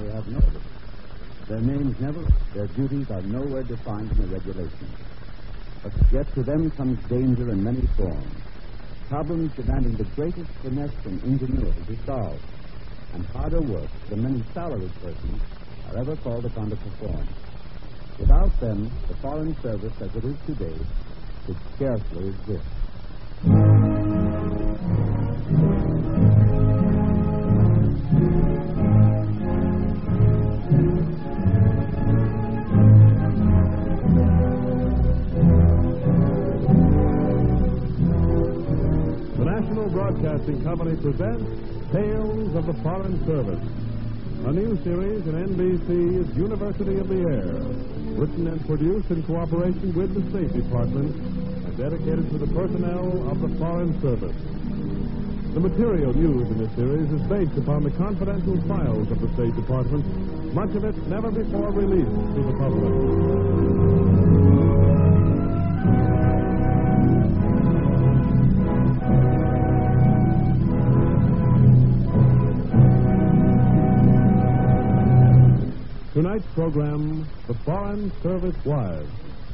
they have no orders. Their names never, their duties are nowhere defined in the regulations. But yet to them comes danger in many forms. Problems demanding the greatest finesse and ingenuity to solve, and harder work than many salaried persons are ever called upon to perform. Without them, the Foreign Service, as it is today, could scarcely exist. The National Broadcasting Company presents Tales of the Foreign Service, a new series in NBC's University of the Air, written and produced in cooperation with the State Department and dedicated to the personnel of the Foreign Service. The material used in this series is based upon the confidential files of the State Department, much of it never before released to the public. Tonight's program, The Foreign Service Wives.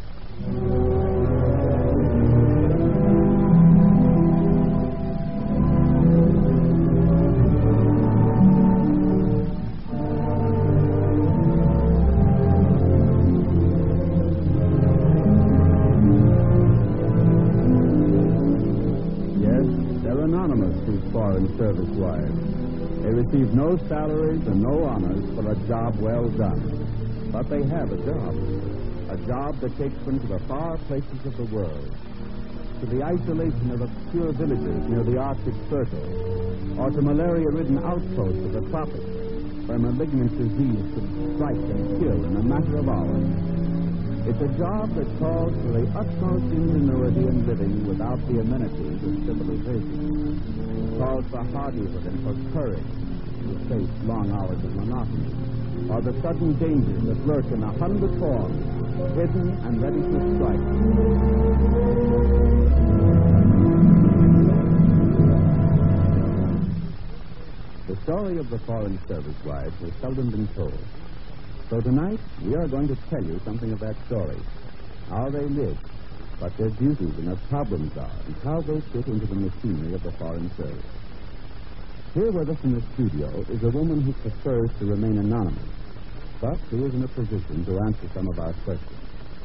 Yes, they're anonymous, these Foreign Service wives. They receive no salaries and no honors for a job well done. But they have a job that takes them to the far places of the world, to the isolation of obscure villages near the Arctic Circle, or to malaria-ridden outposts of the tropics, where malignant disease could strike and kill in a matter of hours. It's a job that calls for the utmost ingenuity in living without the amenities of civilization. It calls for hardihood and for courage to face long hours of monotony, or the sudden dangers that lurk in 100 forms, hidden and ready to strike. The story of the Foreign Service wives has seldom been told. So tonight, we are going to tell you something of that story, how they live, what their duties and their problems are, and how they fit into the machinery of the Foreign Service. Here with us in the studio is a woman who prefers to remain anonymous, but who is in a position to answer some of our questions.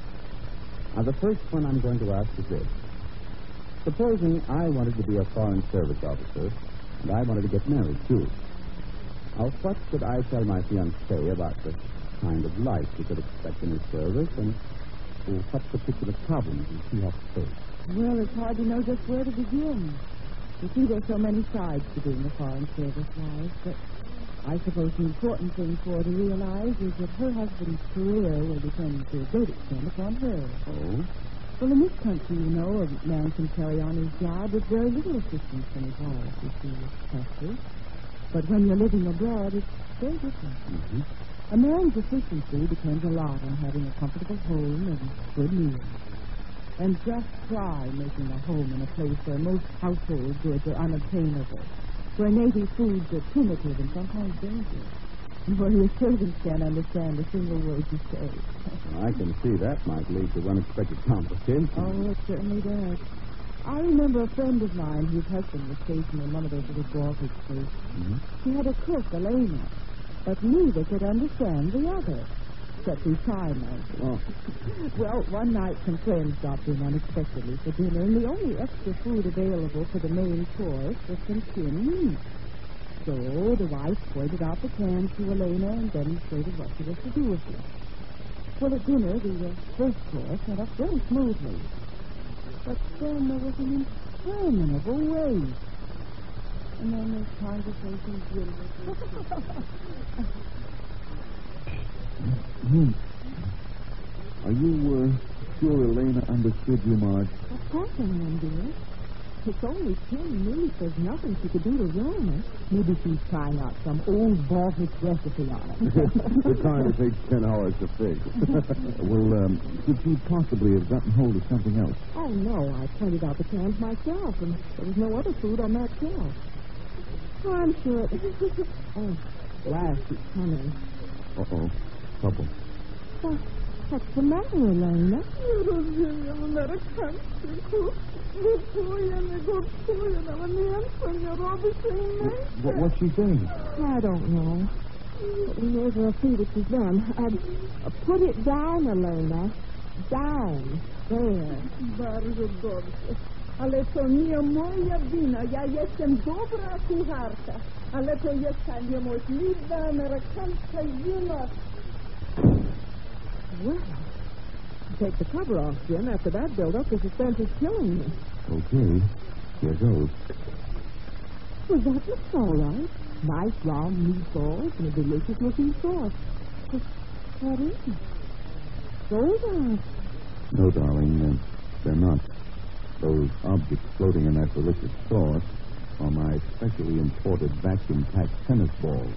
Now, the first one I'm going to ask is this. Supposing I wanted to be a Foreign Service officer, and I wanted to get married, too. Now, what should I tell my fiancée about the kind of life we could expect in his service, and what particular problems does she have to face? Well, it's hard to know just where to begin. You see, there's so many sides to being a Foreign Service wife, but I suppose the important thing for her to realize is that her husband's career will depend to a great extent upon her. Oh? Well, in this country, you know, a man can carry on his job with very little assistance from his wife, if he has to. But when you're living abroad, it's very different. Mm-hmm. A man's efficiency depends a lot on having a comfortable home and good meals. And just try making a home in a place where most household goods are unobtainable, where native foods are primitive and sometimes dangerous, and where your servants can't understand a single word you say. Well, I can see that might lead to unexpected complications. Oh, it certainly does. I remember a friend of mine whose husband was stationed in one of those little Baltic states. Mm-hmm. She had a cook, Elena, but neither could understand the other, except through sign language. Oh. Well, one night some friends stopped in unexpectedly for dinner, and the only extra food available for the main course was some tinned meat. So the wife pointed out the cans to Elena and demonstrated what she was to do with it. Well, at dinner, the first course went up very smoothly. But then there was an interminable wait. And then this conversation Are you sure Elena understood you, Marge? Of course I am, dear. It's only 10 minutes. There's nothing she could do to ruin it. Maybe she's trying out some old Baltic recipe on it. The kind that takes 10 hours to fix. Well, could she possibly have gotten hold of something else? Oh, no. I pointed out the cans myself, and there was no other food on that shelf. Oh, I'm sure it... Oh, Glass is coming. Uh-oh. Trouble. What's the matter, Elena? What's she saying? I don't know. Here's a feed it is done. Put it down, Elena. Down. There. Bardzo dobrze. Ale to nie moja wina. Ja jestem dobra kucharka. Ale to jest ta niemożliwa amerykańska wina. Well, take the cover off, Jim. After that build-up, the suspense is killing me. Okay. Here goes. Well, that looks all right. Nice round meatballs and a delicious-looking sauce. But what is it? Soda. No, darling, they're not. Those objects floating in that delicious sauce are my specially imported vacuum-packed tennis balls.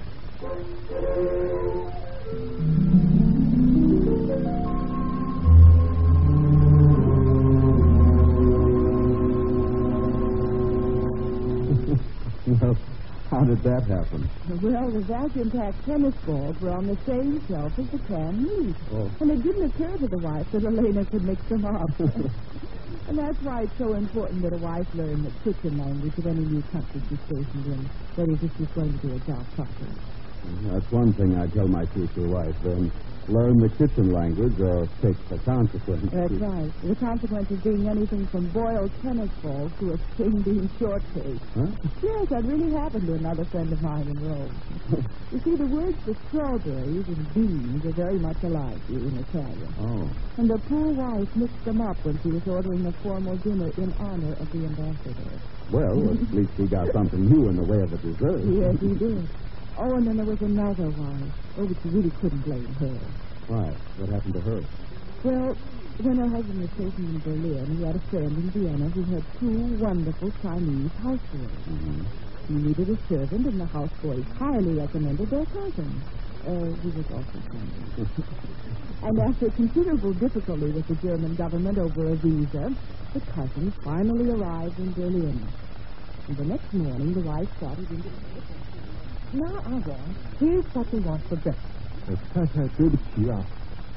Well, how did that happen? Well, the vacuum-packed tennis balls were on the same shelf as the canned meat. Oh. And it didn't occur to the wife that Elena could mix them up. And that's why it's so important that a wife learn the kitchen language of any new country she's stationed in. That is, if she's going to do her job properly. That's one thing I tell my future wife, then. Learn the kitchen language or take the consequences. That's right. The consequences being anything from boiled tennis balls to a string bean shortcake. Huh? Yes, that really happened to another friend of mine in Rome. You see, the words for strawberries and beans are very much alike in Italian. Oh. And the poor wife mixed them up when she was ordering a formal dinner in honor of the ambassador. Well, at least he got something new in the way of a dessert. Yes, he did. Oh, and then there was another wife. Oh, but you really couldn't blame her. Why? What happened to her? Well, when her husband was stationed in Berlin, he had a friend in Vienna who had two wonderful Chinese houseboys. Mm-hmm. He needed a servant, and the houseboys highly recommended their cousin. He was also Chinese. And after considerable difficulty with the German government over a visa, the cousin finally arrived in Berlin. And the next morning, the wife started into the... Now, Avon, here's what we want for breakfast. 太太，对不起啊。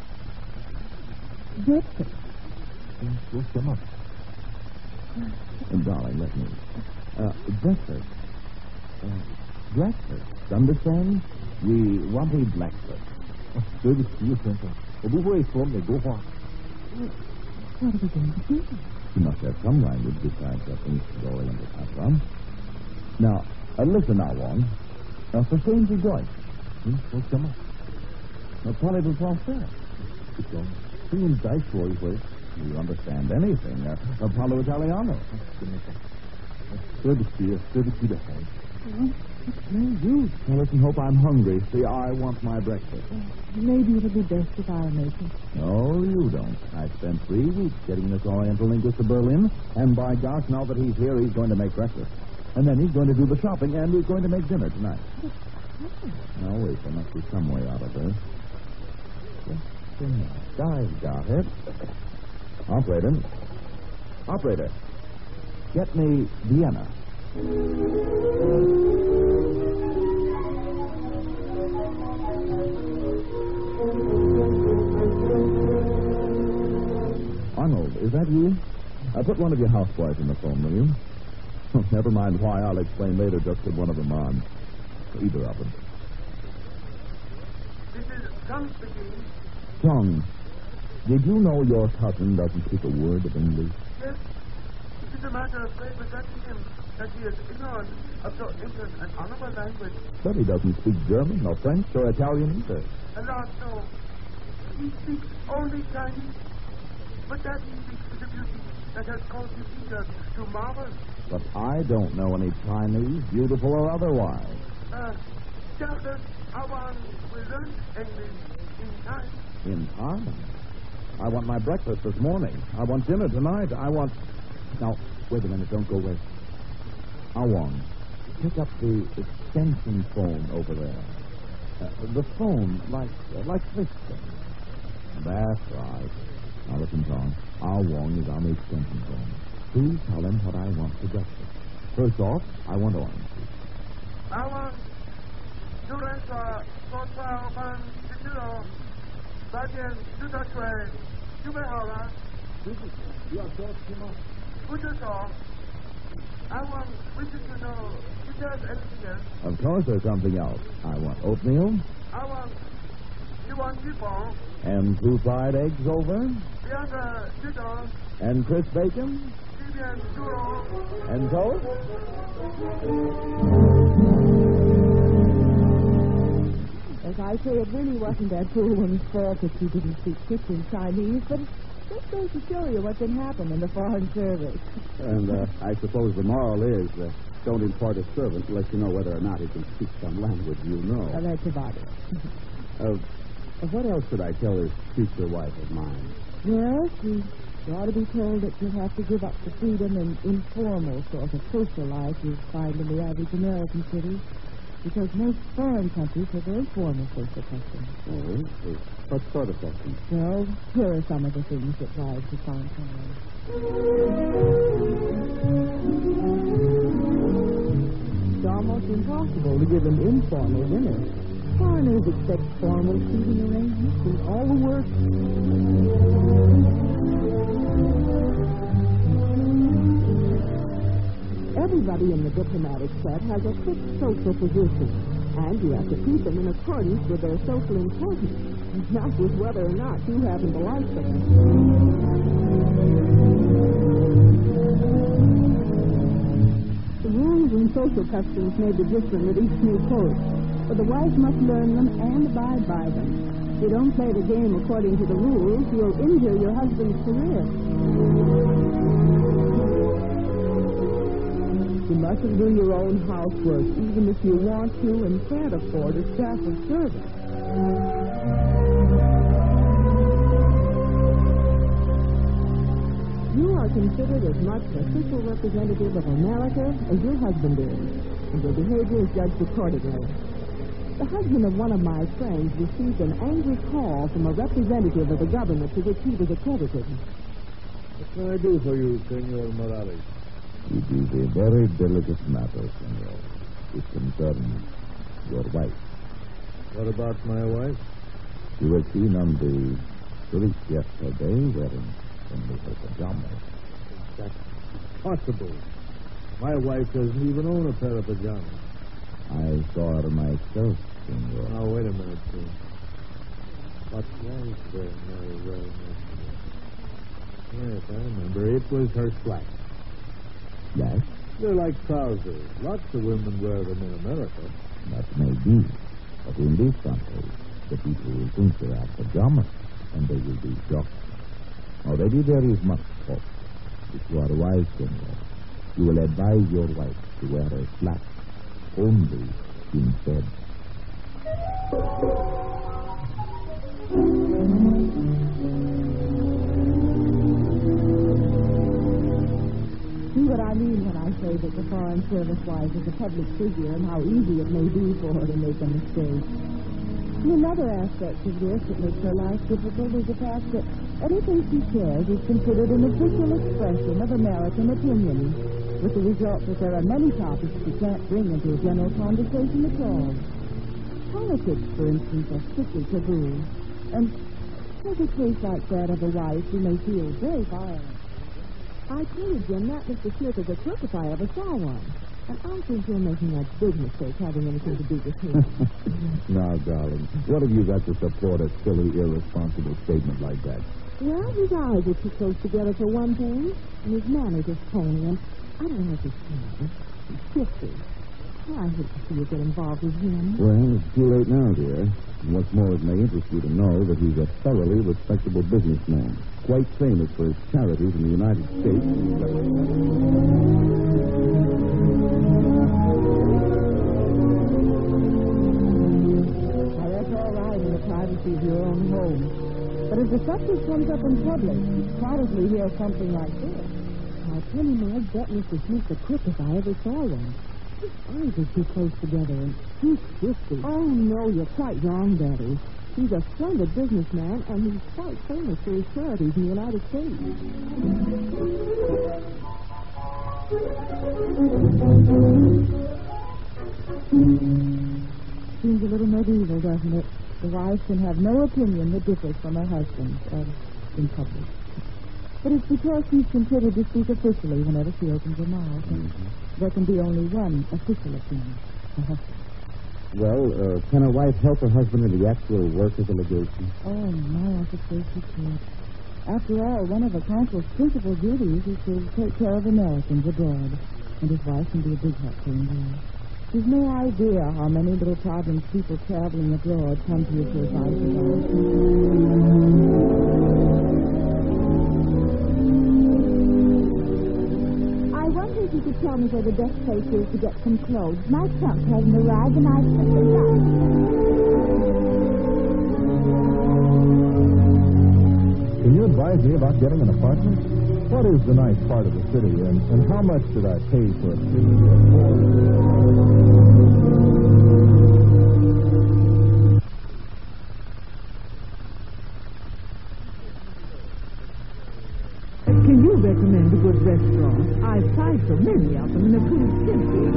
Breakfast? 说什么 Darling, let me. Breakfast. Breakfast. Understand? We want a breakfast. 对不起，先生，我不会说美国话。 What are we going to do? You must have some language besides that ancient Oriental patois. Now, listen now, Wong. Verstehen Sie Deutsch? 说什么？ Parlez-vous français? 不懂，请你再说一回。 You understand anything? Parlo Italiano? 对不起，对不起的很。 No use. Now, listen, Hope, I'm hungry. See, I want my breakfast. Maybe it'll be best if I make it. No, you don't. I spent 3 weeks getting this Oriental linguist to Berlin, and by gosh, now that he's here, he's going to make breakfast. And then he's going to do the shopping, and he's going to make dinner tonight. Now, wait, there must be some way out of this. I've got it. Operator, get me Vienna. Arnold, is that you? Put one of your houseboys in the phone, will you? Oh, never mind why, I'll explain later. Just put one of them on. Either of them. This is John speaking. John, did you know your cousin doesn't speak a word of English? Yes, it is a matter of great regret to him that he is ignorant of so ancient and honorable language. But he doesn't speak German, or French, or Italian either. Alas, no. He speaks only Chinese. But that he speaks with a beauty that has caused his teachers to marvel. But I don't know any Chinese, beautiful or otherwise. Doubtless, our will learn English in time. In time? I want my breakfast this morning. I want dinner tonight. I want... Now, wait a minute. Don't go away. Awang, pick up the extension phone over there. The phone, like this thing. That's right. Now, listen, John. Awang is on the extension phone. Please tell him what I want for breakfast. First off, I want orange juice. I want to rent a 4,000 知道，白天就在睡，准备好了？ 要说什么？ 不是说 I want wishes to know if there's anything else. Of course there's something else. I want oatmeal. You want meatball? And 2 fried eggs over. 2个鸡蛋。 And crisp bacon. 1片猪肉。 And toast. As I say, it really wasn't that poor woman's fault that she didn't speak kitchen Chinese, but it just goes to show you what can happen in the Foreign Service. And I suppose the moral is don't import a servant unless you know whether or not he can speak some language you know. Well, that's about it. What else should I tell this future wife of mine? Well, she ought to be told that she'll have to give up the freedom and informal sort of social life you find in the average American city, because most foreign countries have very formal social customs. Oh, what sort of customs? Well, here are some of the things that wives have found foreign. It's almost impossible to give an informal dinner. Foreigners expect formal seating arrangements and all the work. Everybody in the diplomatic set has a fixed social position, and you have to treat them in accordance with their social importance, not with whether or not you happen to like them. The rules and social customs may be different with each new post, but the wife must learn them and abide by them. If you don't play the game according to the rules, you'll injure your husband's career. You mustn't do your own housework, even if you want to and can't afford a staff of servants. You are considered as much an official representative of America as your husband is, and your behavior is judged accordingly. The husband of one of my friends received an angry call from a representative of the government to which he was accredited. What can I do for you, Senor Morales? It is a very delicate matter, senor. It concerns your wife. What about my wife? You were seen on the street yesterday wearing only her pajamas. That's possible. My wife doesn't even own a pair of pajamas. I saw her myself, senor. Now, wait a minute, sir. What was there my wife yesterday? Yes, I remember. It was her slacks. Yes? They're like trousers. Lots of women wear them in America. That may be. But in this country, the people will think they are pajamas, and they will be shocked. Already there is much talk. If you are wise, senor, you will advise your wife to wear her slacks only in bed. See what I mean when I say that the Foreign Service wife is a public figure and how easy it may be for her to make a mistake. And another aspect of this that makes her life difficult is the fact that anything she says is considered an official expression of American opinion, with the result that there are many topics she can't bring into a general conversation at all. Politics, for instance, are strictly taboo, and take a case like that of a wife who may feel very violent. I tell you, Jim, that Mr. Smith is a crook if I ever saw one. And I think you're making a big mistake having anything to do with him. Now, darling, what have you got to support a silly, irresponsible statement like that? Well, his eyes are too close together for one thing, and his manners are phony, and I don't know if he's smart. He's 50. I hate to see you get involved with him. Well, it's too late now, dear. And what's more, it may interest you to know that he's a thoroughly respectable businessman, quite famous for his charities in the United States. Now, that's all right in the privacy of your own home. But if the subject comes up in public, you'd probably hear something like this. I'll tell you, I'd bet Mr. Smith's a crook if I ever saw one. His eyes are too close together, and he's 50. Oh, no, you're quite wrong, Daddy. He's a splendid businessman, and he's quite famous for his charities in the United States. Seems a little medieval, doesn't it? The wife can have no opinion that differs from her husband in public. But it's because she's considered to speak officially whenever she opens her mouth. And there can be only one official opinion, her husband. Well, can a wife help her husband in the actual work of the legation? Oh, my, I suppose she could. After all, one of a consul's principal duties is to take care of Americans abroad. And his wife can be a big help to him there. There's no idea how many little problems people traveling abroad come to you for advice about. I wonder if you could tell me where the best place is to get some clothes. My trunk hasn't arrived, and I've simply got. Can you advise me about getting an apartment? What is the nice part of the city, and how much should I pay for a 3 or 4? Can you recommend a good restaurant? I've tried so many of them, and they're pretty simply.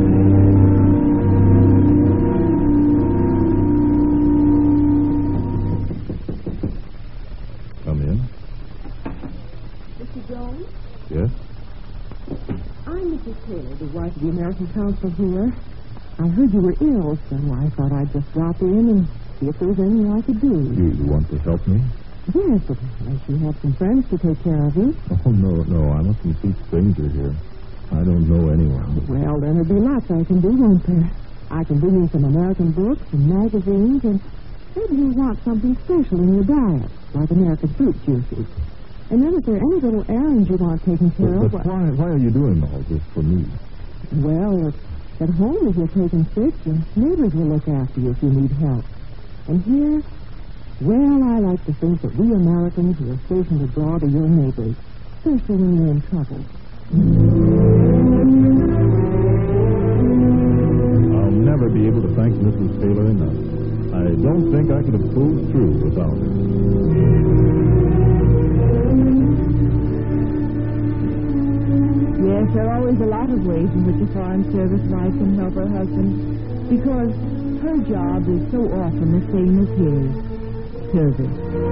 Come in. Mr. Jones? Yes? I'm Mrs. Taylor, the wife of the American consul here. I heard you were ill, so I thought I'd just drop in and see if there was anything I could do. You want to help me? Yes, but unless you have some friends to take care of you. Oh, no. I'm a complete stranger here. I don't know anyone. Well, then there'll be lots I can do, won't there? I can bring you some American books and magazines, and maybe you'll want something special in your diet, like American fruit juices. And then if there are any little errands you want taken care of... But why are you doing all this for me? Well, at home, if you're taken sick, your neighbors will look after you if you need help. And here, well, I like to think that we Americans are stationed abroad are your neighbors, especially when you're in trouble. I'll never be able to thank Mrs. Taylor enough. I don't think I could have pulled through without her. Yes, there are always a lot of ways in which a foreign service wife can help her husband, because her job is so often the same as his, service.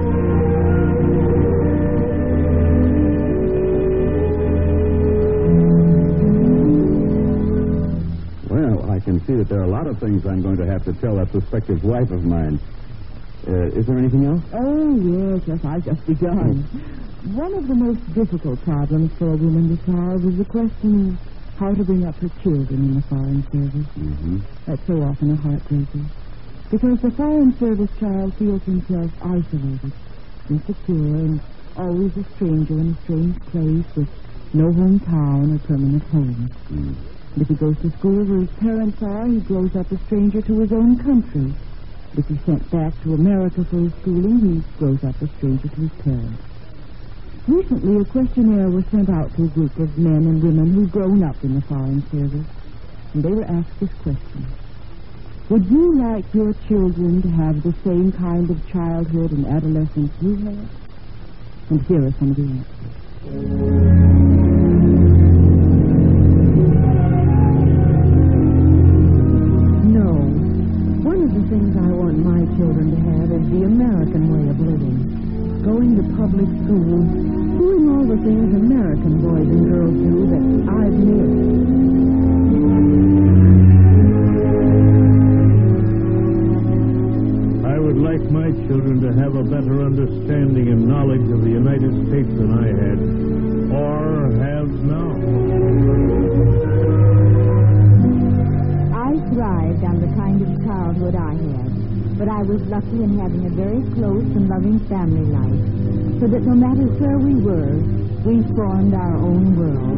Well, I can see that there are a lot of things I'm going to have to tell that prospective wife of mine. Is there anything else? Oh, yes, I've just begun. One of the most difficult problems for a woman to solve is the question of how to bring up her children in the foreign service. Mm-hmm. That's so often a heartbreaker. Because the foreign service child feels himself isolated, insecure, and always a stranger in a strange place with no hometown or permanent home. Mm. And if he goes to school where his parents are, he grows up a stranger to his own country. If he's sent back to America for his schooling, he grows up a stranger to his parents. Recently, a questionnaire was sent out to a group of men and women who'd grown up in the foreign service, and they were asked this question: would you like your children to have the same kind of childhood and adolescence you had? And here are some of the answers. No. One of the things I want my children to have is the American way of living. Going to public school, doing all the things American boys and girls do that I've missed. I would like my children to have a better understanding and knowledge of the United States than I had, or have now. I thrived on the kind of childhood I had, but I was lucky in having a very close and loving family life, so that no matter where we were, we formed our own world.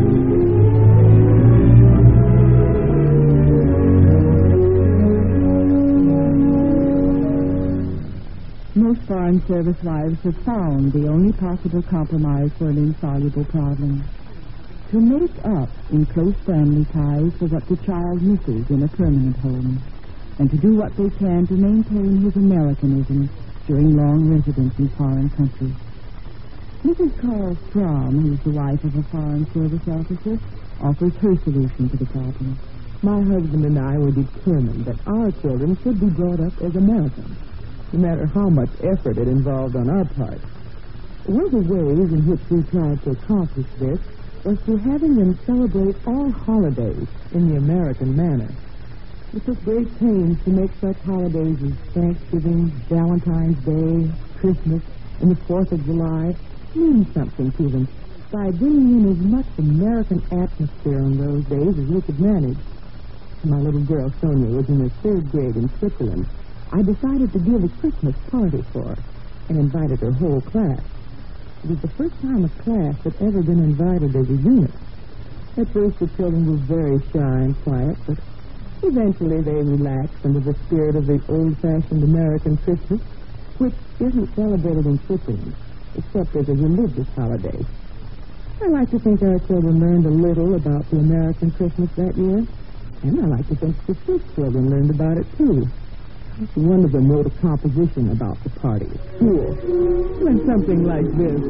Most foreign service wives have found the only possible compromise for an insoluble problem: to make up in close family ties for what the child misses in a permanent home, and to do what they can to maintain his Americanism during long residence in foreign countries. Mrs. Carl Fromm, who's the wife of a foreign service officer, offers her solution to the problem. My husband and I were determined that our children should be brought up as Americans, no matter how much effort it involved on our part. One of the ways in which we tried to accomplish this was through having them celebrate all holidays in the American manner. We took great pains to make such holidays as Thanksgiving, Valentine's Day, Christmas, and the 4th of July mean something to them by bringing in as much American atmosphere on those days as we could manage. My little girl, Sonia, was in the 3rd grade in Switzerland. I decided to give a Christmas party for her and invited her whole class. It was the first time a class had ever been invited as a unit. At first, the children were very shy and quiet, but eventually they relaxed under the spirit of the old-fashioned American Christmas, which isn't celebrated in Switzerland, except as a religious holiday. I like to think our children learned a little about the American Christmas that year, and I like to think the Swiss children learned about it, too. One of them wrote a composition about the party at school. It went something like this.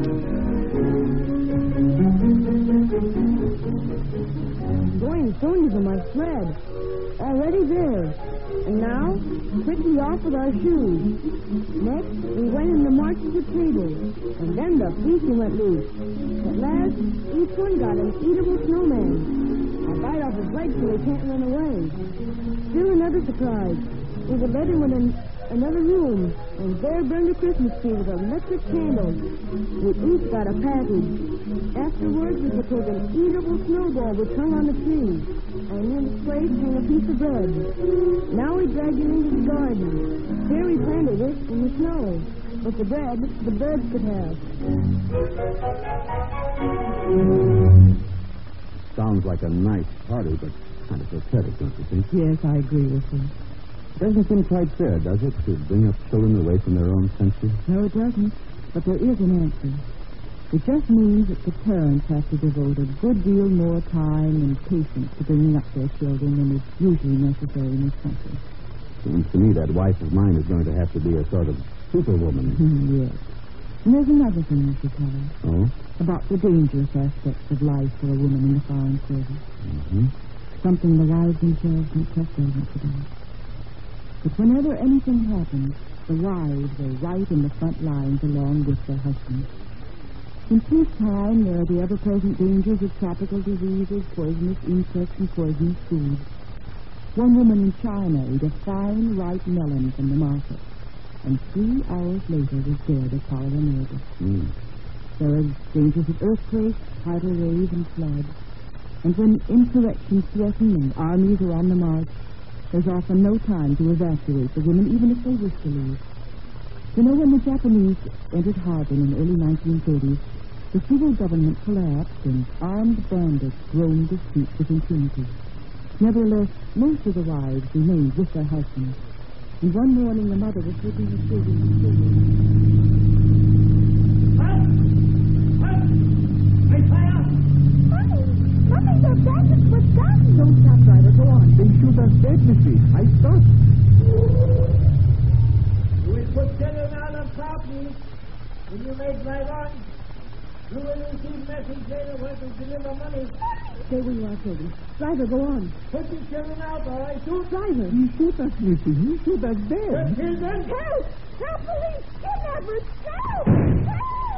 Going Sonia's on my sled. Already there. And now, quickly off with our shoes. Next, we went in to march to the table. And then the feasting went loose. At last, each one got an eatable snowman. I bite off his legs so he can't run away. Still another surprise. We were led him in another room, and there burned a Christmas tree with electric candles. We each got a package. Afterwards, we could take an eatable snowball which hung on the tree, and near the place hung a piece of bread. Now we dragged it into the garden. There we planted it in the snow, but the bread the birds could have. Sounds like a nice party, but kind of pathetic, don't you think? Yes, I agree with you. Doesn't seem quite fair, does it, to bring up children away from their own country? No, it doesn't. But there is an answer. It just means that the parents have to devote a good deal more time and patience to bringing up their children than is usually necessary in this country. Seems to me that wife of mine is going to have to be a sort of superwoman. Yes. And there's another thing you should tell her. Oh? About the dangerous aspects of life for a woman in the foreign service. Mm-hmm. Something the wives themselves don't talk very much about. But whenever anything happens, the wives are right in the front lines along with their husbands. In peacetime, there are the ever-present dangers of tropical diseases, poisonous insects, and poisonous food. One woman in China ate a fine, ripe melon from the market, and 3 hours later was dead of cholera morbus. There are dangers of earthquakes, tidal waves, and floods. And when insurrections threaten and armies are on the march, there's often no time to evacuate the women, even if they wish to leave. You know, when the Japanese entered Harbin in the early 1930s, the civil government collapsed and armed bandits roamed the streets with impunity. Nevertheless, most of the wives remained with their husbands. And one morning, the mother was taking her children to school. Mommy, the bandits were done. Don't stop, driver. Go on. They shoot us dead, Missy. I stopped. You will put children out of property when you make right on. You will receive message later where to deliver money. Stay where you are, children. Driver, go on. Put the children out, all right? Shoot. Driver. You shoot us, Missy. You shoot us The dead. children. Help! Help, police! Kidnappers! Help! Help!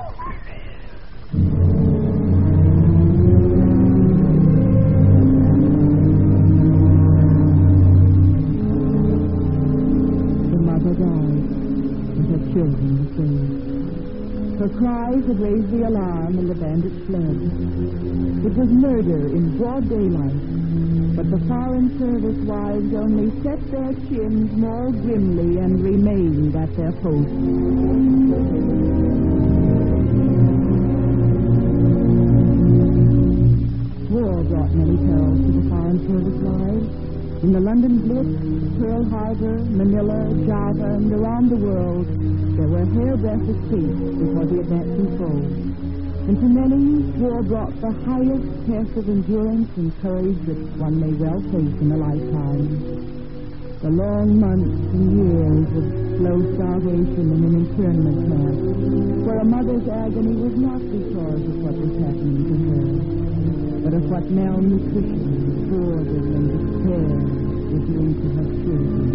The mother died, and her children were saved. Her cries had raised the alarm, and the bandits fled. It was murder in broad daylight, but the foreign service wives only set their chins more grimly and remained at their post. War brought many perils to the foreign service wives. In the London Blitz, Pearl Harbor, Manila, Java, and around the world, there were hairbreadth escapes before the advancing foe. And to many, war brought the highest test of endurance and courage that one may well face in a lifetime. The long months and years of slow starvation in an internment camp, where a mother's agony was not because of what was happening to her, but of what malnutrition boredom and despair were doing to her children.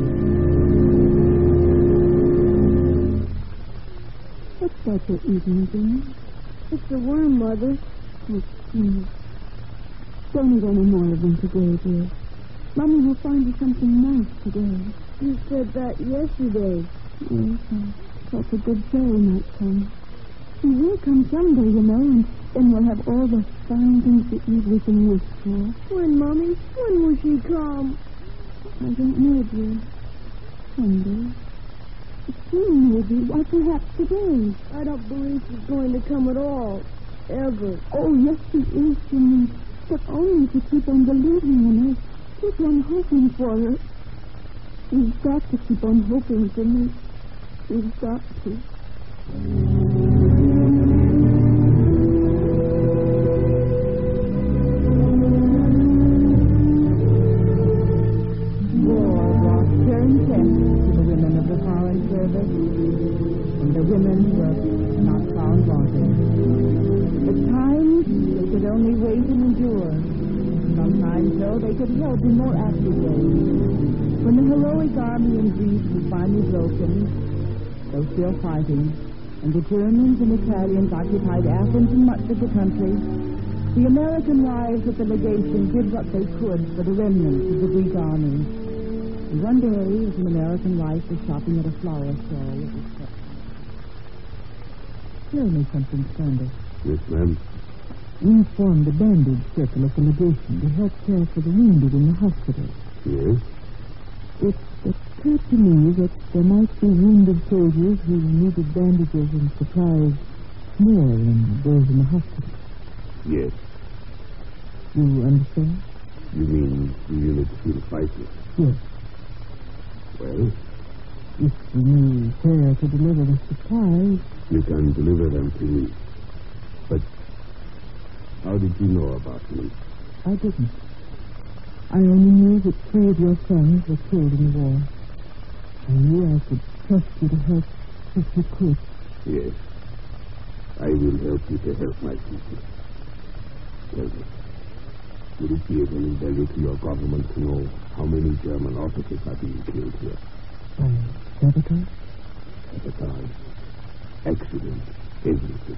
What's that you're eating, Jimmy? It's a worm, Mother. Oh, please. Don't eat any more of them today, dear. Mommy will find you something nice today. You said that yesterday. Yes, I thought a good fairy might come. She will come someday, you know, and then we'll have all the fine things that we can wish for. When, Mommy? When will she come? I don't know, dear. Someday. Soon, maybe. Why, perhaps today. I don't believe she's going to come at all. Ever. Oh, yes, she is, Jimmy. But only if you keep on believing in her. Keep on hoping for her. We've got to keep on hoping, Jimmy. We've got to. War brought stern tests to the women of the Foreign Service, and the women were not found wanting. At times, they could only wait and endure. Sometimes, though, they could help in more active ways. When the heroic army in Greece was finally broken, though still fighting, and the Germans and Italians occupied Athens and much of the country, the American wives at the legation did what they could for the remnants of the Greek army. And one day, as an American wife was shopping at a flower stall, it was said, "Tell me something, Sander." Yes, ma'am. We formed a bandage circle at the legation to help care for the wounded in the hospital. Yes? It occurred to me that there might be wounded soldiers who needed bandages and supplies more than those in the hospital. Yes. You understand? You mean the units still fighting? Yes. Well, If you knew where to deliver the supplies, you can deliver them to me. But how did you know about me? I didn't. I only knew that 3 of your sons were killed in the war. I knew I could trust you to help if you could. Yes. I will help you to help my people. Tell me, would it be of any value to your government to know how many German officers are being killed here? By sabotage? Sabotage, accident, everything.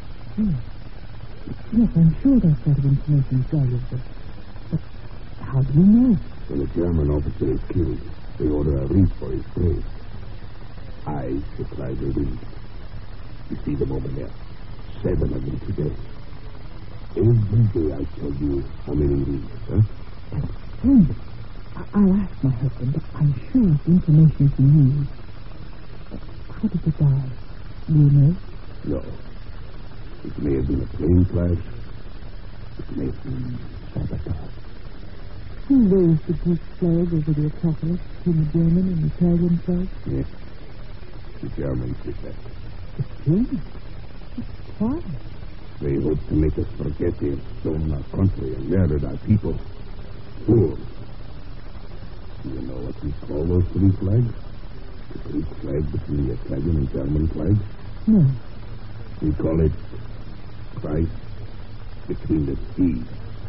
Yes, I'm sure that sort of information is valuable. But how do you know? When a German officer is killed, they order a wreath for his grave. I supply the wreath. You see them over there. 7 of them today. Every day I tell you how many wreaths, huh? That's splendid. I'll ask my husband, but I'm sure it's information he needs. How did they die? Do you know? No. It may have been a plane crash. It may have been sabotage. Who raised the Greek flag over the Acropolis between the German and Italian flags? Yes. The Germans did that. The Germans? Why? They hope to make us forget they have stolen our country and murdered our people. Fools. Do you know what we call those 3 flags? The Greek flag between the Italian and German flags? No. We call it Christ between the seas.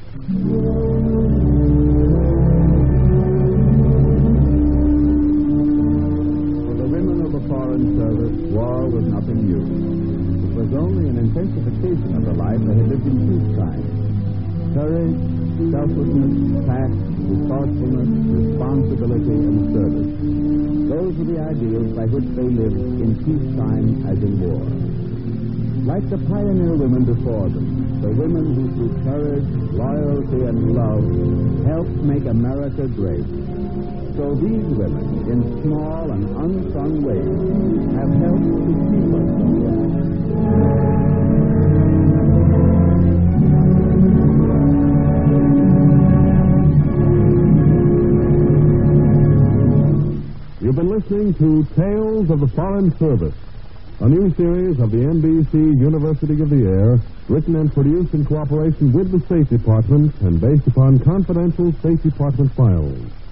For the women of the Foreign Service, war was nothing new. It was only an intensification of the life they had lived in peacetime. Courage, selflessness, tact, resourcefulness, responsibility, and service. Those were the ideals by which they lived in peacetime as in war. Like the pioneer women before them, the women who through courage, loyalty, and love helped make America great. So these women, in small and unsung ways, have helped to keep us alive. You've been listening to Tales of the Foreign Service, a new series of the NBC University of the Air, written and produced in cooperation with the State Department and based upon confidential State Department files.